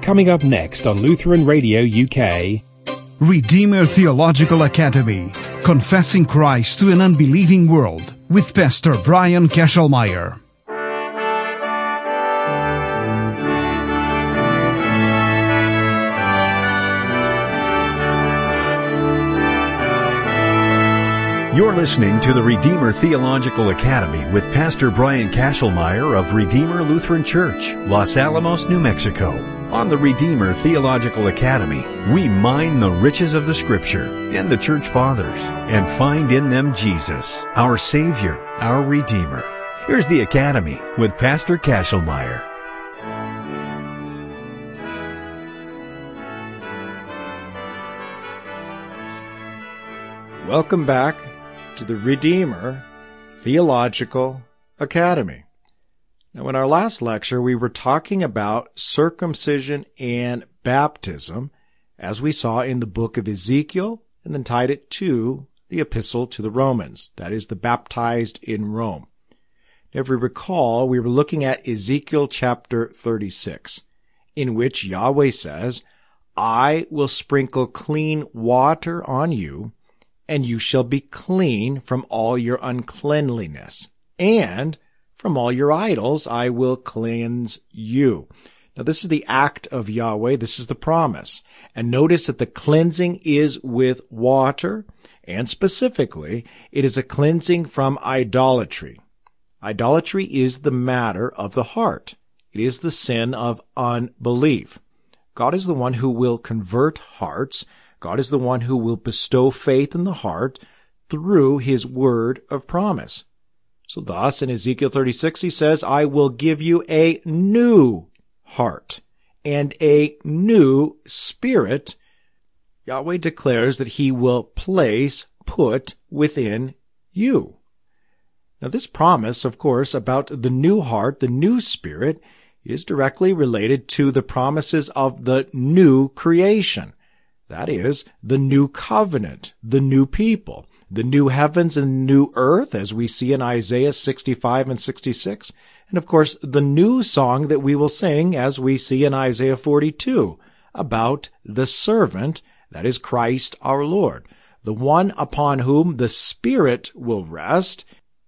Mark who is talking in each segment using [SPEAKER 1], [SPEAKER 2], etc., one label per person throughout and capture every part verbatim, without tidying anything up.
[SPEAKER 1] Coming up next on Lutheran Radio U K.
[SPEAKER 2] Redeemer Theological Academy, Confessing Christ to an Unbelieving World, with Pastor Brian Kesselmeyer.
[SPEAKER 3] You're listening to the Redeemer Theological Academy with Pastor Brian Kesselmeyer of Redeemer Lutheran Church, Los Alamos, New Mexico. On the Redeemer Theological Academy, we mine the riches of the Scripture and the Church Fathers and find in them Jesus, our Savior, our Redeemer. Here's the Academy with Pastor Kesselmeyer.
[SPEAKER 4] Welcome back to the Redeemer Theological Academy. Now, in our last lecture, we were talking about circumcision and baptism, as we saw in the book of Ezekiel, and then tied it to the epistle to the Romans, that is, the baptized in Rome. Now, if we recall, we were looking at Ezekiel chapter thirty-six, in which Yahweh says, I will sprinkle clean water on you, and you shall be clean from all your uncleanliness, and from all your idols I will cleanse you. Now this is the act of Yahweh, this is the promise. And notice that the cleansing is with water, and specifically, it is a cleansing from idolatry. Idolatry is the matter of the heart. It is the sin of unbelief. God is the one who will convert hearts. God is the one who will bestow faith in the heart through his word of promise. So thus, in Ezekiel thirty-six, he says, I will give you a new heart and a new spirit. Yahweh declares that he will place, put within you. Now this promise, of course, about the new heart, the new spirit, is directly related to the promises of the new creation. That is, the new covenant, the new people, the new heavens and new earth, as we see in Isaiah sixty-five and sixty-six, and of course the new song that we will sing as we see in Isaiah forty-two about the servant, that is Christ our Lord, the one upon whom the Spirit will rest.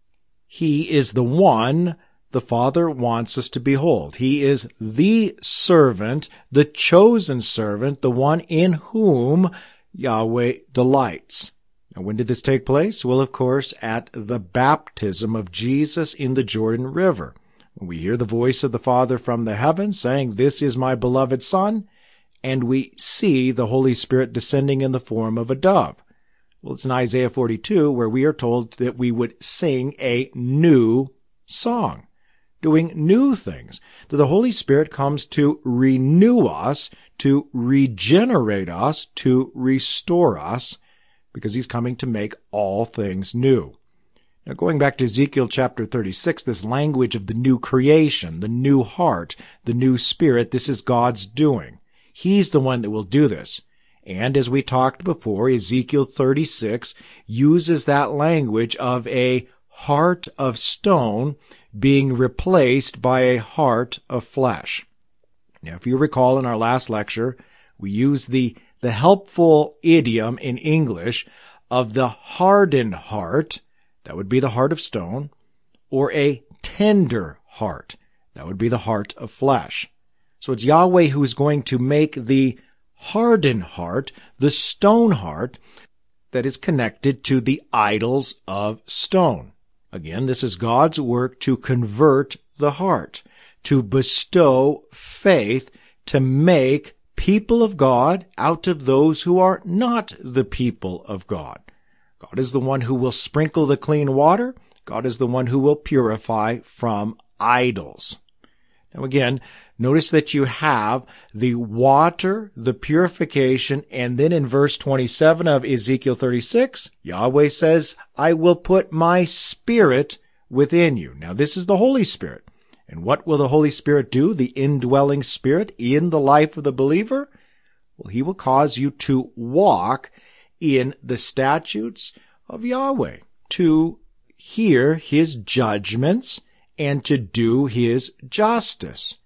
[SPEAKER 4] He is the one the Father wants us to behold. He is the servant, the chosen servant, the one in whom Yahweh delights. Now, when did this take place? Well, of course, at the baptism of Jesus in the Jordan River. When we hear the voice of the Father from the heavens saying, this is my beloved Son, and we see the Holy Spirit descending in the form of a dove. Well, it's in Isaiah forty-two where we are told that we would sing a new song, doing new things, that the Holy Spirit comes to renew us, to regenerate us, to restore us, because he's coming to make all things new. Now, going back to Ezekiel chapter thirty-six, this language of the new creation, the new heart, the new spirit, this is God's doing. He's the one that will do this. And as we talked before, Ezekiel thirty-six uses that language of a heart of stone being replaced by a heart of flesh. Now, if you recall in our last lecture, we used the, the helpful idiom in English of the hardened heart, that would be the heart of stone, or a tender heart, that would be the heart of flesh. So it's Yahweh who is going to make the hardened heart, the stone heart, that is connected to the idols of stone. Again, this is God's work to convert the heart, to bestow faith, to make people of God out of those who are not the people of God. God is the one who will sprinkle the clean water. God is the one who will purify from idols. Now again, notice that you have the water, the purification, and then in verse twenty-seven of Ezekiel thirty-six, Yahweh says, I will put my Spirit within you. Now this is the Holy Spirit. And what will the Holy Spirit do, the indwelling Spirit in the life of the believer? Well, he will cause you to walk in the statutes of Yahweh, to hear his judgments, and to do his justice.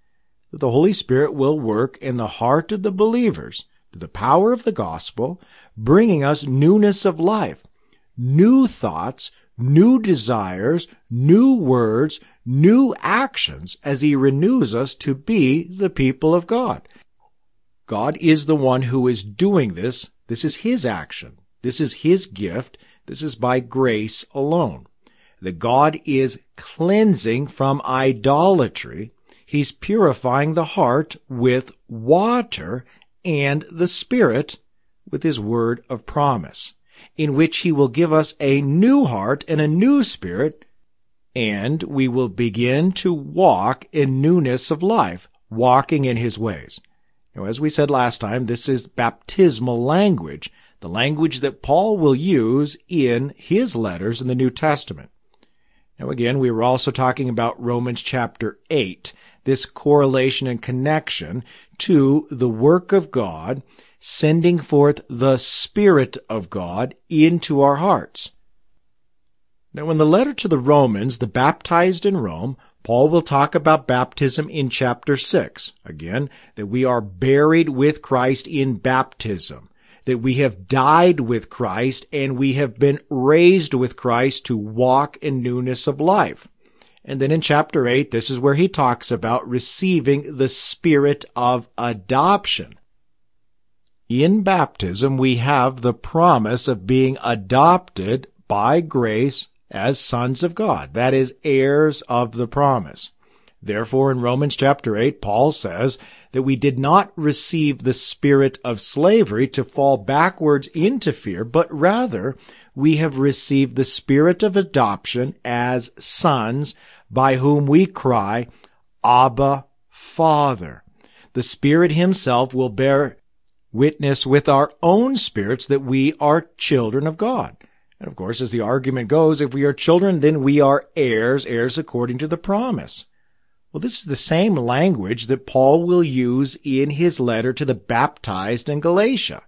[SPEAKER 4] that the Holy Spirit will work in the heart of the believers through the power of the gospel, bringing us newness of life, new thoughts, new desires, new words, new actions as He renews us to be the people of God. God is the one who is doing this. This is His action. This is His gift. This is by grace alone. That God is cleansing from idolatry. He's purifying the heart with water and the Spirit with His word of promise, in which He will give us a new heart and a new spirit, and we will begin to walk in newness of life, walking in His ways. Now, as we said last time, this is baptismal language, the language that Paul will use in his letters in the New Testament. Now, again, we were also talking about Romans chapter eight, this correlation and connection to the work of God, sending forth the Spirit of God into our hearts. Now, in the letter to the Romans, the baptized in Rome, Paul will talk about baptism in chapter six. Again, that we are buried with Christ in baptism, that we have died with Christ and we have been raised with Christ to walk in newness of life. And then in chapter eight, this is where he talks about receiving the Spirit of adoption. In baptism, we have the promise of being adopted by grace as sons of God, that is, heirs of the promise. Therefore, in Romans chapter eight, Paul says that we did not receive the spirit of slavery to fall backwards into fear, but rather we have received the spirit of adoption as sons, by whom we cry, Abba, Father. The Spirit Himself will bear witness with our own spirits that we are children of God. And of course, as the argument goes, if we are children, then we are heirs, heirs according to the promise. Well, this is the same language that Paul will use in his letter to the baptized in Galatia.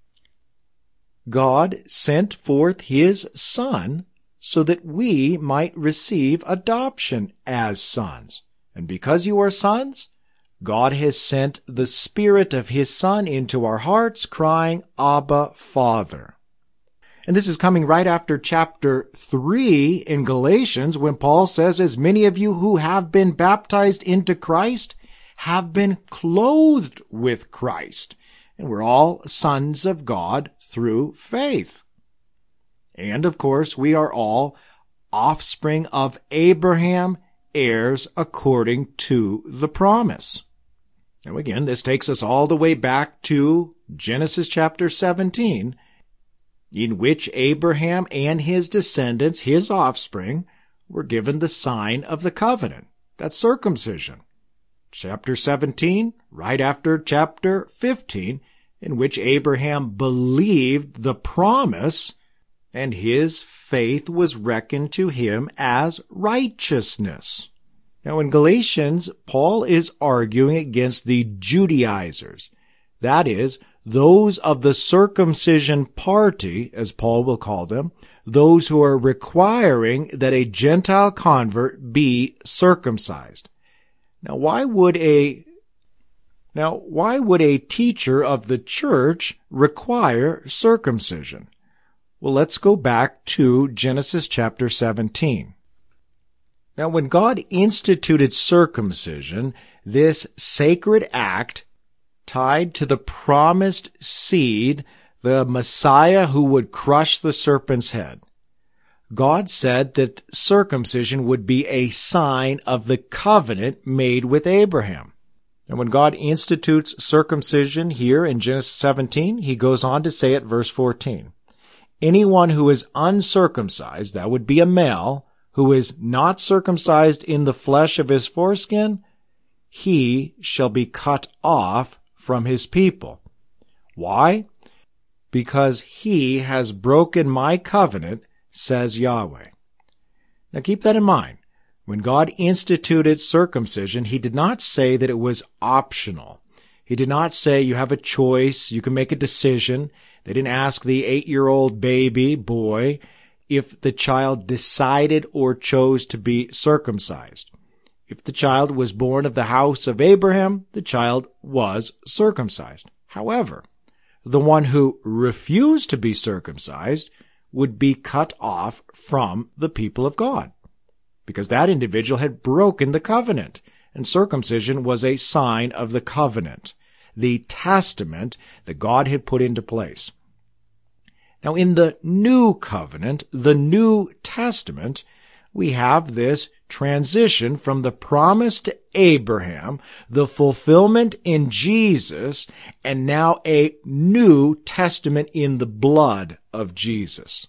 [SPEAKER 4] God sent forth His Son so that we might receive adoption as sons. And because you are sons, God has sent the Spirit of His Son into our hearts, crying, Abba, Father. And this is coming right after chapter three in Galatians, when Paul says, as many of you who have been baptized into Christ have been clothed with Christ. And we're all sons of God through faith. And of course, we are all offspring of Abraham, heirs according to the promise. Now again, this takes us all the way back to Genesis chapter seventeen, in which Abraham and his descendants, his offspring, were given the sign of the covenant. That's circumcision. Chapter seventeen, right after chapter fifteen, in which Abraham believed the promise, and his faith was reckoned to him as righteousness. Now in Galatians, Paul is arguing against the Judaizers. That is, those of the circumcision party, as Paul will call them, those who are requiring that a Gentile convert be circumcised. Now, why would a now why would a teacher of the church require circumcision? Well, let's go back to Genesis chapter seventeen. Now, when God instituted circumcision, this sacred act tied to the promised seed, the Messiah who would crush the serpent's head, God said that circumcision would be a sign of the covenant made with Abraham. And when God institutes circumcision here in Genesis seventeen, He goes on to say at verse fourteen, anyone who is uncircumcised, that would be a male, who is not circumcised in the flesh of his foreskin, he shall be cut off from his people. Why? Because he has broken my covenant, says Yahweh. Now keep that in mind. When God instituted circumcision, He did not say that it was optional. He did not say you have a choice, you can make a decision. They didn't ask the eight-year-old baby boy if the child decided or chose to be circumcised. If the child was born of the house of Abraham, the child was circumcised. However, the one who refused to be circumcised would be cut off from the people of God, because that individual had broken the covenant, and circumcision was a sign of the covenant, the testament that God had put into place. Now, in the New Covenant, the New Testament, we have this transition from the promise to Abraham, the fulfillment in Jesus, and now a New Testament in the blood of Jesus.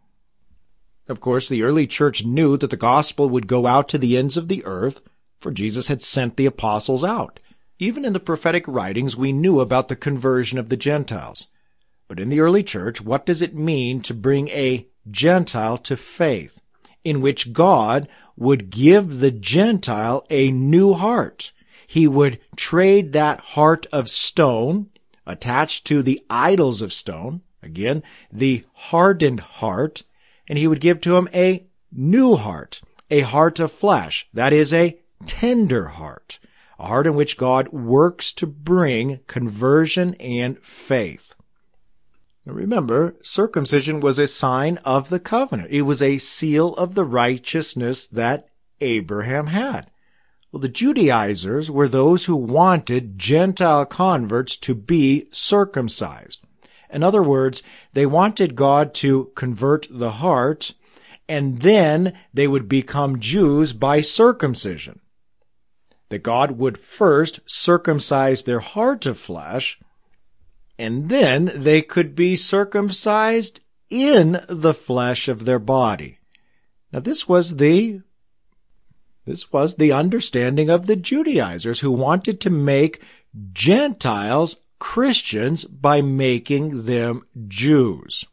[SPEAKER 4] Of course, the early church knew that the gospel would go out to the ends of the earth, for Jesus had sent the apostles out. Even in the prophetic writings, we knew about the conversion of the Gentiles. But in the early church, what does it mean to bring a Gentile to faith, in which God would give the Gentile a new heart? He would trade that heart of stone, attached to the idols of stone, again, the hardened heart, and he would give to him a new heart, a heart of flesh, that is, a tender heart, a heart in which God works to bring conversion and faith. Now remember, circumcision was a sign of the covenant. It was a seal of the righteousness that Abraham had. Well, the Judaizers were those who wanted Gentile converts to be circumcised. In other words, they wanted God to convert the heart, and then they would become Jews by circumcision. That God would first circumcise their heart of flesh, and then they could be circumcised in the flesh of their body. Now this was the this was the understanding of the Judaizers, who wanted to make Gentiles Christians by making them Jews.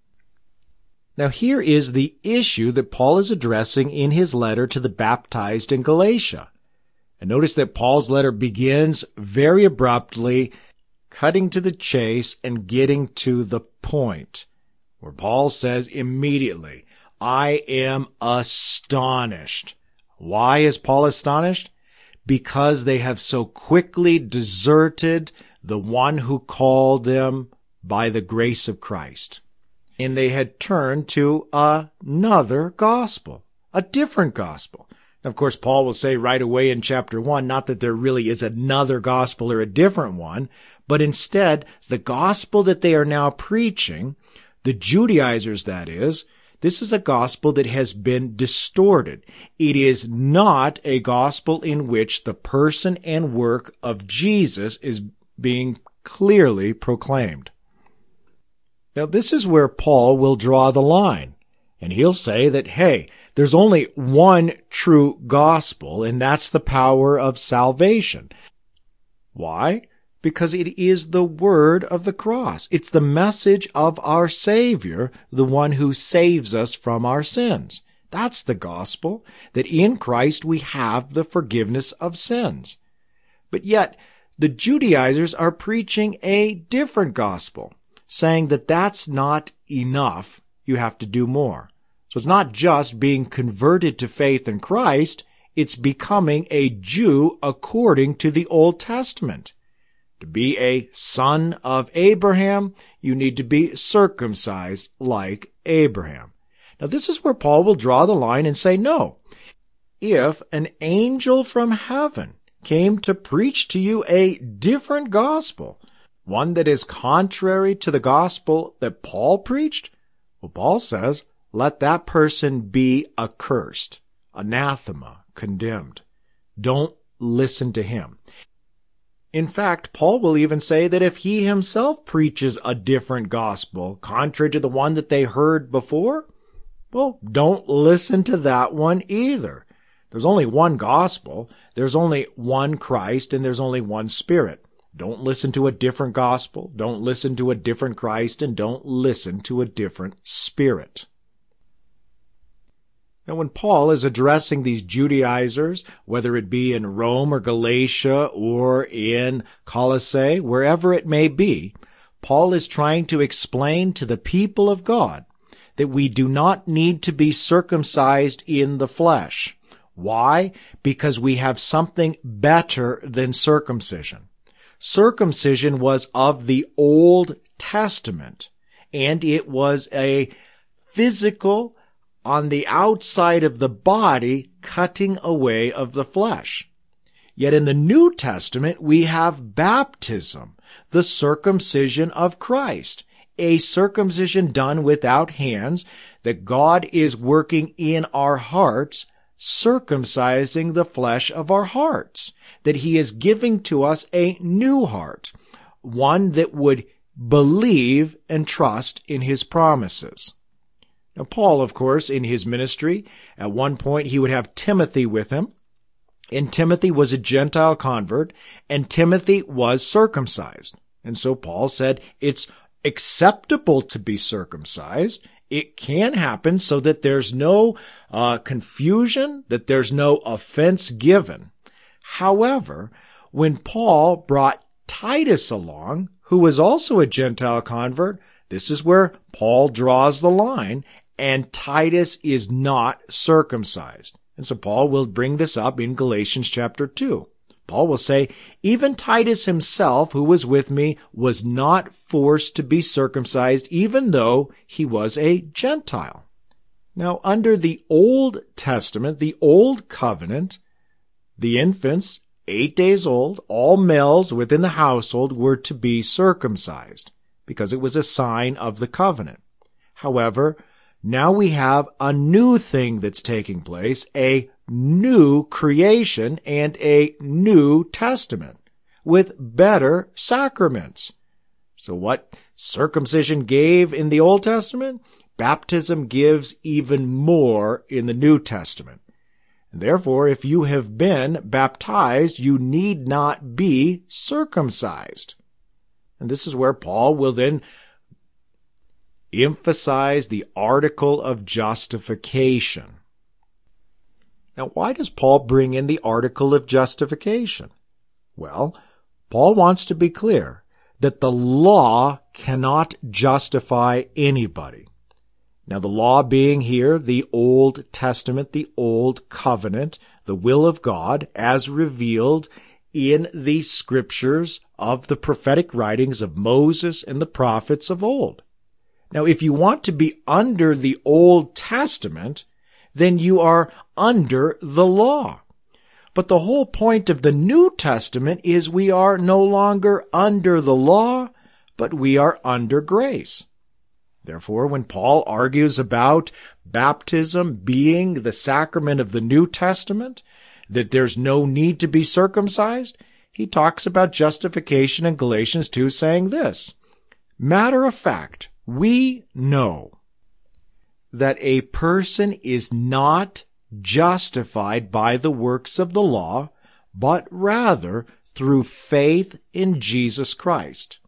[SPEAKER 4] Now here is the issue that Paul is addressing in his letter to the baptized in Galatia. And notice that Paul's letter begins very abruptly, cutting to the chase and getting to the point, where Paul says immediately, I am astonished. Why is Paul astonished? Because they have so quickly deserted the one who called them by the grace of Christ. And they had turned to another gospel, a different gospel. Of course, Paul will say right away in chapter one, not that there really is another gospel or a different one, but instead, the gospel that they are now preaching, the Judaizers that is, this is a gospel that has been distorted. It is not a gospel in which the person and work of Jesus is being clearly proclaimed. Now, this is where Paul will draw the line, and he'll say that, hey, there's only one true gospel, and that's the power of salvation. Why? Because it is the word of the cross. It's the message of our Savior, the one who saves us from our sins. That's the gospel, that in Christ we have the forgiveness of sins. But yet, the Judaizers are preaching a different gospel, saying that that's not enough. You have to do more. So it's not just being converted to faith in Christ, it's becoming a Jew according to the Old Testament. To be a son of Abraham, you need to be circumcised like Abraham. Now this is where Paul will draw the line and say, no, if an angel from heaven came to preach to you a different gospel, one that is contrary to the gospel that Paul preached, well, Paul says, let that person be accursed, anathema, condemned. Don't listen to him. In fact, Paul will even say that if he himself preaches a different gospel, contrary to the one that they heard before, well, don't listen to that one either. There's only one gospel, there's only one Christ, and there's only one Spirit. Don't listen to a different gospel, don't listen to a different Christ, and don't listen to a different Spirit. Now, when Paul is addressing these Judaizers, whether it be in Rome or Galatia or in Colossae, wherever it may be, Paul is trying to explain to the people of God that we do not need to be circumcised in the flesh. Why? Because we have something better than circumcision. Circumcision was of the Old Testament, and it was a physical, on the outside of the body, cutting away of the flesh. Yet in the New Testament, we have baptism, the circumcision of Christ, a circumcision done without hands, that God is working in our hearts, circumcising the flesh of our hearts, that He is giving to us a new heart, one that would believe and trust in His promises. Now, Paul, of course, in his ministry, at one point he would have Timothy with him, and Timothy was a Gentile convert, and Timothy was circumcised. And so Paul said it's acceptable to be circumcised. It can happen so that there's no uh, confusion, that there's no offense given. However, when Paul brought Titus along, who was also a Gentile convert, this is where Paul draws the line, and Titus is not circumcised. And so Paul will bring this up in Galatians chapter two. Paul will say, even Titus himself, who was with me, was not forced to be circumcised, even though he was a Gentile. Now, under the Old Testament, the Old Covenant, the infants, eight days old, all males within the household, were to be circumcised, because it was a sign of the covenant. However, now we have a new thing that's taking place, a new creation and a new testament with better sacraments. So what circumcision gave in the Old Testament, baptism gives even more in the New Testament. And therefore, if you have been baptized, you need not be circumcised. And this is where Paul will then emphasize the article of justification. Now, why does Paul bring in the article of justification? Well, Paul wants to be clear that the law cannot justify anybody. Now, the law being here the Old Testament, the Old Covenant, the will of God as revealed in the scriptures of the prophetic writings of Moses and the prophets of old. Now, if you want to be under the Old Testament, then you are under the law. But the whole point of the New Testament is we are no longer under the law, but we are under grace. Therefore, when Paul argues about baptism being the sacrament of the New Testament, that there's no need to be circumcised, he talks about justification in Galatians two, saying this, matter of fact, we know that a person is not justified by the works of the law, but rather through faith in Jesus Christ.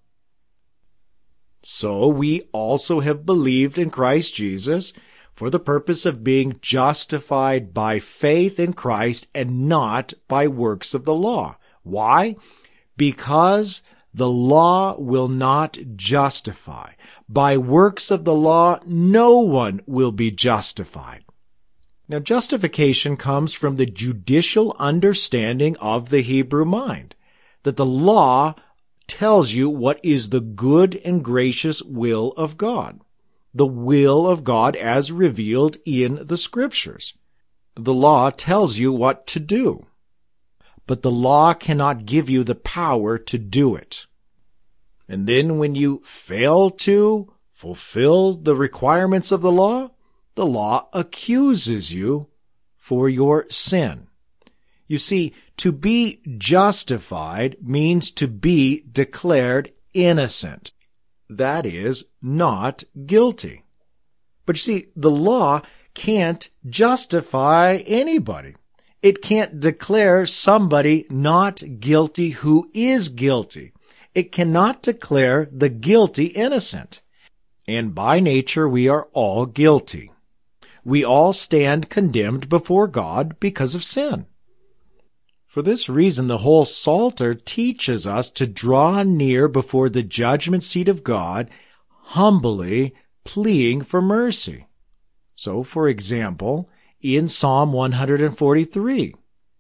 [SPEAKER 4] So we also have believed in Christ Jesus for the purpose of being justified by faith in Christ and not by works of the law. Why? Because the law will not justify. By works of the law, no one will be justified. Now, justification comes from the judicial understanding of the Hebrew mind, that the law tells you what is the good and gracious will of God, the will of God as revealed in the Scriptures. The law tells you what to do, but the law cannot give you the power to do it. And then when you fail to fulfill the requirements of the law, the law accuses you for your sin. You see, to be justified means to be declared innocent. That is, not guilty. But you see, the law can't justify anybody. It can't declare somebody not guilty who is guilty. It cannot declare the guilty innocent. And by nature, we are all guilty. We all stand condemned before God because of sin. For this reason, the whole Psalter teaches us to draw near before the judgment seat of God, humbly pleading for mercy. So, for example, in Psalm one forty-three.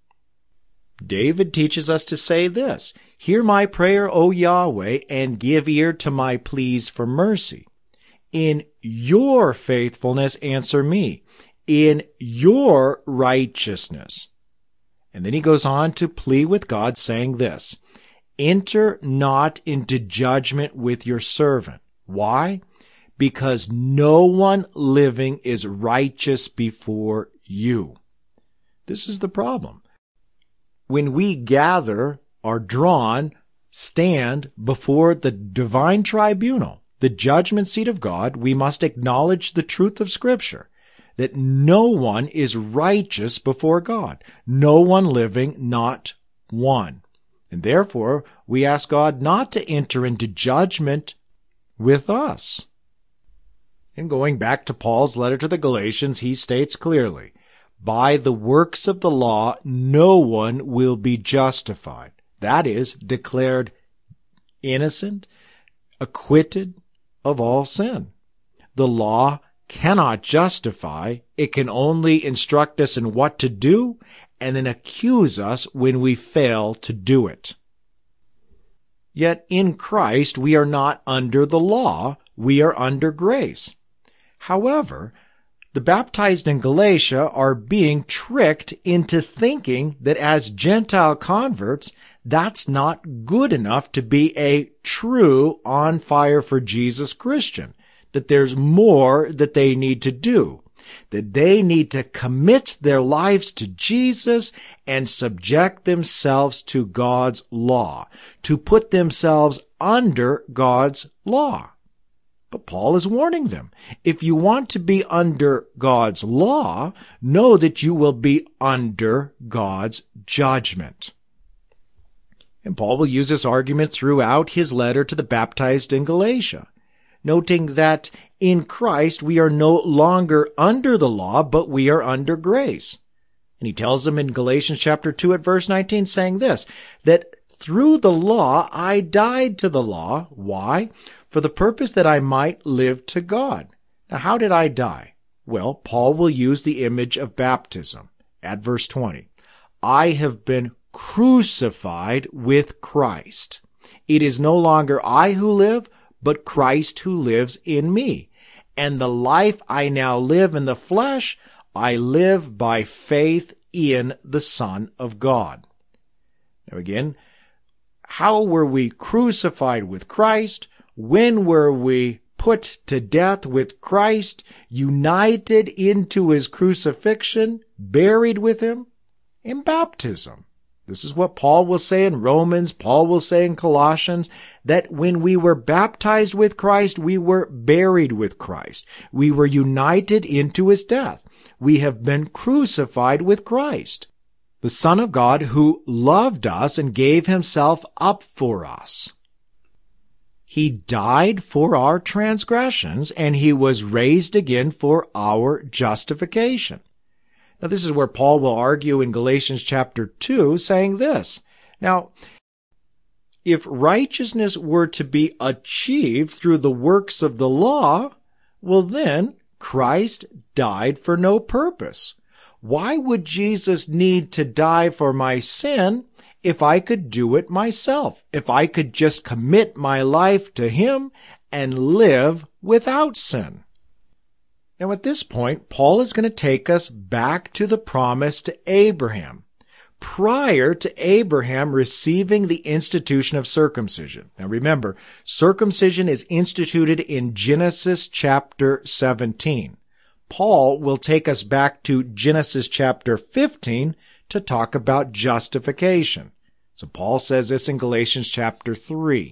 [SPEAKER 4] David teaches us to say this, "Hear my prayer, O Yahweh, and give ear to my pleas for mercy. In your faithfulness answer me, in your righteousness." And then he goes on to plead with God, saying this, "Enter not into judgment with your servant." Why? Because no one living is righteous before you. This is the problem. When we gather, are drawn, stand before the divine tribunal, the judgment seat of God, we must acknowledge the truth of Scripture, that no one is righteous before God, no one living, not one. And therefore, we ask God not to enter into judgment with us. And going back to Paul's letter to the Galatians, he states clearly, "By the works of the law, no one will be justified." That is, declared innocent, acquitted of all sin. The law cannot justify. It can only instruct us in what to do and then accuse us when we fail to do it. Yet in Christ we are not under the law, we are under grace. However, the baptized in Galatia are being tricked into thinking that as Gentile converts, that's not good enough to be a true on fire for Jesus Christian, that there's more that they need to do, that they need to commit their lives to Jesus and subject themselves to God's law, to put themselves under God's law. But Paul is warning them, if you want to be under God's law, know that you will be under God's judgment. And Paul will use this argument throughout his letter to the baptized in Galatia, noting that in Christ we are no longer under the law, but we are under grace. And he tells them in Galatians chapter two at verse nineteen, saying this, that through the law I died to the law. Why? For the purpose that I might live to God. Now, how did I die? Well, Paul will use the image of baptism at verse twenty. I have been crucified with Christ. It is no longer I who live, but Christ who lives in me. And the life I now live in the flesh, I live by faith in the Son of God. Now again, how were we crucified with Christ? When were we put to death with Christ, united into his crucifixion, buried with him? In baptism. This is what Paul will say in Romans, Paul will say in Colossians, that when we were baptized with Christ, we were buried with Christ. We were united into his death. We have been crucified with Christ, the Son of God who loved us and gave himself up for us. He died for our transgressions, and he was raised again for our justification. Now, this is where Paul will argue in Galatians chapter two, saying this. Now, if righteousness were to be achieved through the works of the law, well then, Christ died for no purpose. Why would Jesus need to die for my sin if I could do it myself, if I could just commit my life to him and live without sin? Now at this point, Paul is going to take us back to the promise to Abraham, prior to Abraham receiving the institution of circumcision. Now remember, circumcision is instituted in Genesis chapter seventeen. Paul will take us back to Genesis chapter fifteen to talk about justification. So Paul says this in Galatians chapter three.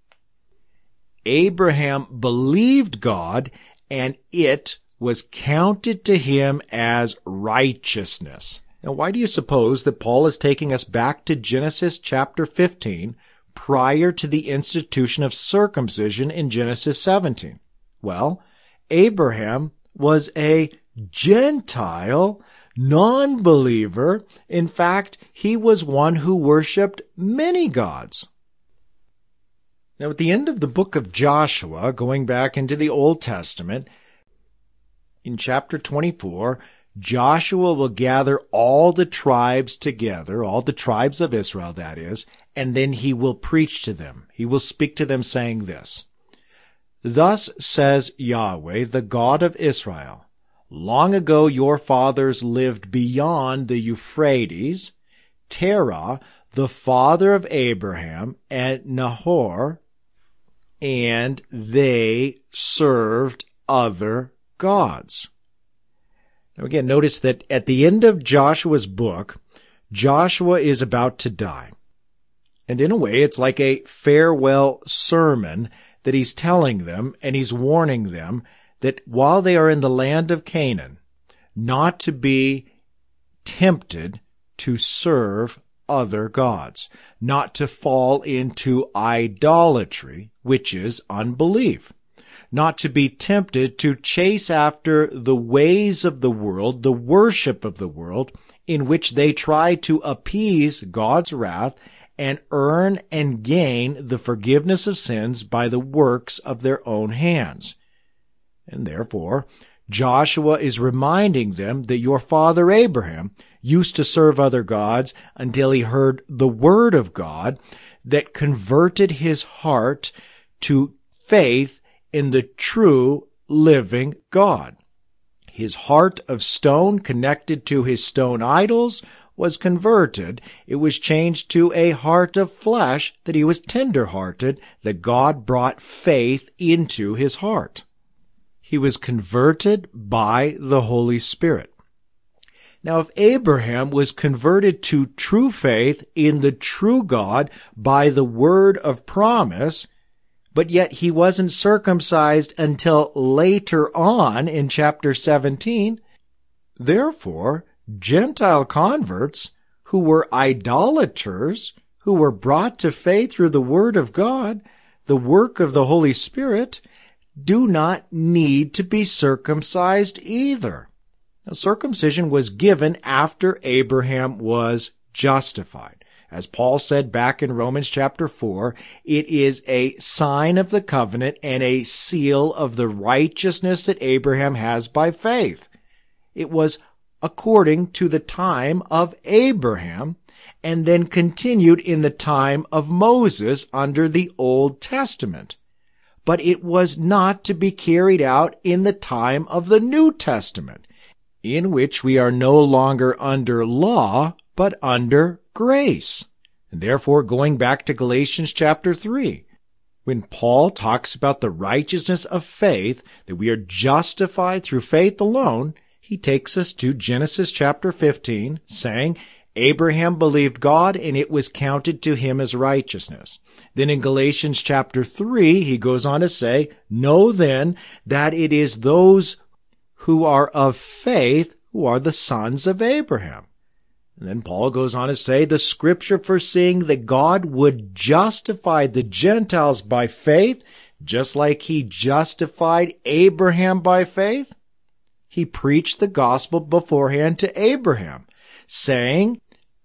[SPEAKER 4] Abraham believed God, and it was counted to him as righteousness. Now, why do you suppose that Paul is taking us back to Genesis chapter fifteen prior to the institution of circumcision in Genesis seventeen? Well, Abraham was a Gentile non-believer. In fact, he was one who worshipped many gods. Now, at the end of the book of Joshua, going back into the Old Testament, in chapter twenty-four, Joshua will gather all the tribes together, all the tribes of Israel, that is, and then he will preach to them. He will speak to them saying this, "Thus says Yahweh, the God of Israel, long ago your fathers lived beyond the Euphrates, Terah, the father of Abraham, and Nahor, and they served other gods." Now again, notice that at the end of Joshua's book, Joshua is about to die. And in a way, it's like a farewell sermon that he's telling them, and he's warning them that while they are in the land of Canaan, not to be tempted to serve other gods, not to fall into idolatry, which is unbelief, not to be tempted to chase after the ways of the world, the worship of the world, in which they try to appease God's wrath and earn and gain the forgiveness of sins by the works of their own hands. And therefore, Joshua is reminding them that your father Abraham used to serve other gods until he heard the word of God that converted his heart to faith in the true living God. His heart of stone connected to his stone idols was converted. It was changed to a heart of flesh, that he was tender-hearted, that God brought faith into his heart. He was converted by the Holy Spirit. Now, if Abraham was converted to true faith in the true God by the word of promise, but yet he wasn't circumcised until later on in chapter seventeen, therefore, Gentile converts who were idolaters, who were brought to faith through the word of God, the work of the Holy Spirit, do not need to be circumcised either. Now, circumcision was given after Abraham was justified. As Paul said back in Romans chapter four, it is a sign of the covenant and a seal of the righteousness that Abraham has by faith. It was according to the time of Abraham, and then continued in the time of Moses under the Old Testament. But it was not to be carried out in the time of the New Testament, in which we are no longer under law, but under grace. And therefore, going back to Galatians chapter three, when Paul talks about the righteousness of faith, that we are justified through faith alone, he takes us to Genesis chapter fifteen, saying, Abraham believed God, and it was counted to him as righteousness. Then in Galatians chapter three, he goes on to say, know then that it is those who are of faith who are the sons of Abraham. And then Paul goes on to say, the scripture foreseeing that God would justify the Gentiles by faith, just like he justified Abraham by faith, he preached the gospel beforehand to Abraham, saying,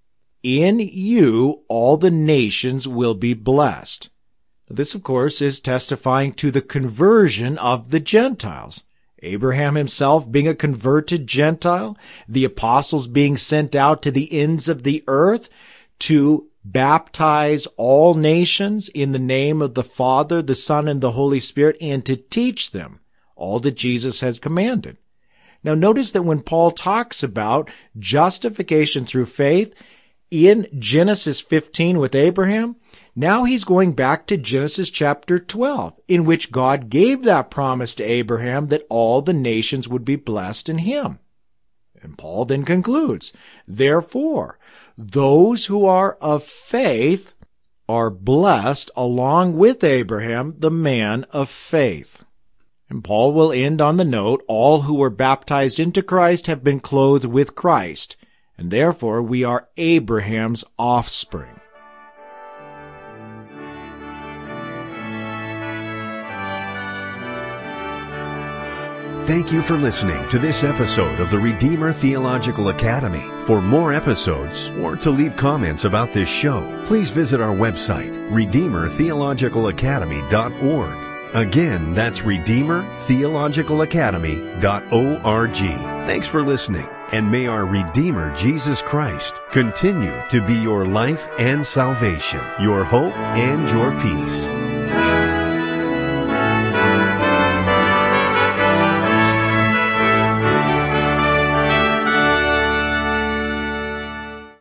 [SPEAKER 4] in you all the nations will be blessed. This, of course, is testifying to the conversion of the Gentiles. Abraham himself being a converted Gentile, the apostles being sent out to the ends of the earth to baptize all nations in the name of the Father, the Son, and the Holy Spirit, and to teach them all that Jesus has commanded. Now notice that when Paul talks about justification through faith in Genesis fifteen with Abraham, now he's going back to Genesis chapter twelve, in which God gave that promise to Abraham that all the nations would be blessed in him. And Paul then concludes, therefore, those who are of faith are blessed along with Abraham, the man of faith. And Paul will end on the note, all who were baptized into Christ have been clothed with Christ, and therefore we are Abraham's offspring.
[SPEAKER 3] Thank you for listening to this episode of the Redeemer Theological Academy. For more episodes or to leave comments about this show, please visit our website, redeemer theological academy dot org. Again, that's redeemer theological academy dot org. Thanks for listening, And may our Redeemer, Jesus Christ, continue to be your life and salvation, your hope and your peace.